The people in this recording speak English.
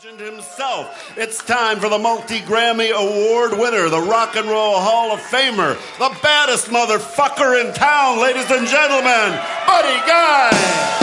Legend himself. It's time for the multi-Grammy Award winner, the Rock and Roll Hall of Famer, the baddest motherfucker in town, ladies and gentlemen, Buddy Guy.